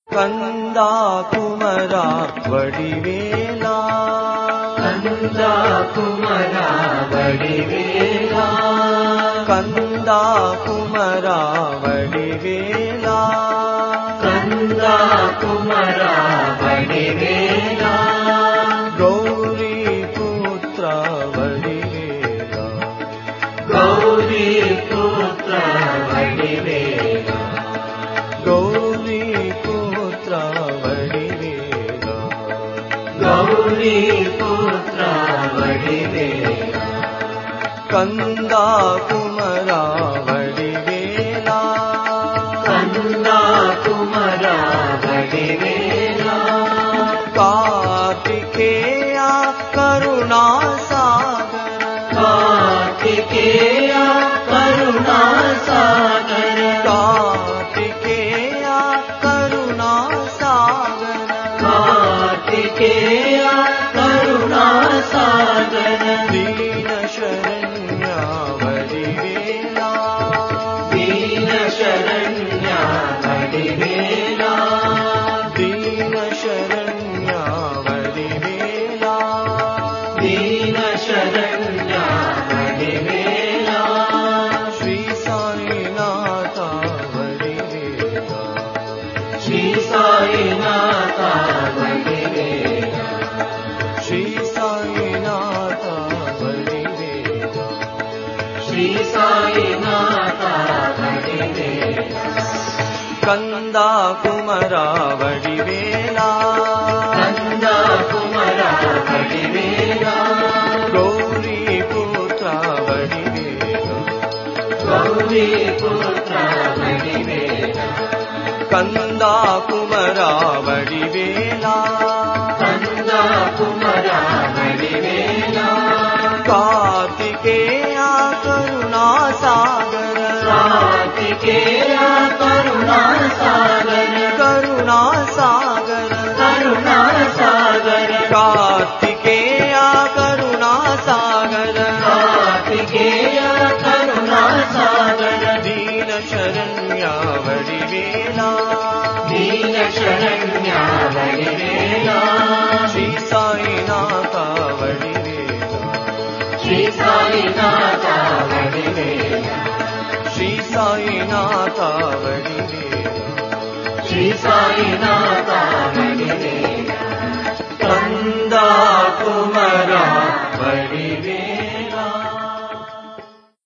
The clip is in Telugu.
కందా కుమరా వడివేలా కందా కుమరా వడివేలా కందా కుమరా వడివేలా కందా కుమరా వడివేలా గౌరీ పుత్ర వడివేలా గౌరీ పుత్ర వడివేలా గౌరీ పుత్ర వడివేలా గౌరీ పుత్ర వడివేలా కందా కుమరా వడివేలా కందా కుమరా వడివేలా కార్తికేయ కరుణా సాగర కార్తికేయ కరుణా సాగర కార్తికేయ కరుణా సాగర కార్తికేయ కరుణా సాగర దీన శరణ్య వడివేలా దీన శరణ్య వడివేలా దీన శరణ్య వడివేలా దీన శరణ్య వడివేలా శ్రీ సాయినాథ వడివేలా శ్రీ సాయినాథ వడివేలా శ్రీ సాయినాథ వడివేలా శ్రీ సాయినాథ వడివేలా కందా కుమరా వడివేలా కందా కుమరా వడివేలా గౌరీ పుత్ర వడివేలా గౌరీ పుత్ర వడివేలా కందా కుమరా వడివేలా కందా కుమరా వడివేలా కార్తికేయ కరుణా సాగర కార్తికేయ కరుణా సాగర కరుణా సాగర కరుణా సాగర కార్తికేయ కరుణా సాగర కార్తికేయ కరుణా సాగర దీన శరణ్య వడివేలా దీన శరణ్య వడివేలా శ్రీ సాయినాథ వడివేలా శ్రీ సాయినాథ వడివేలా శ్రీ సాయినాథ వడివేలా శ్రీ సాయినాథ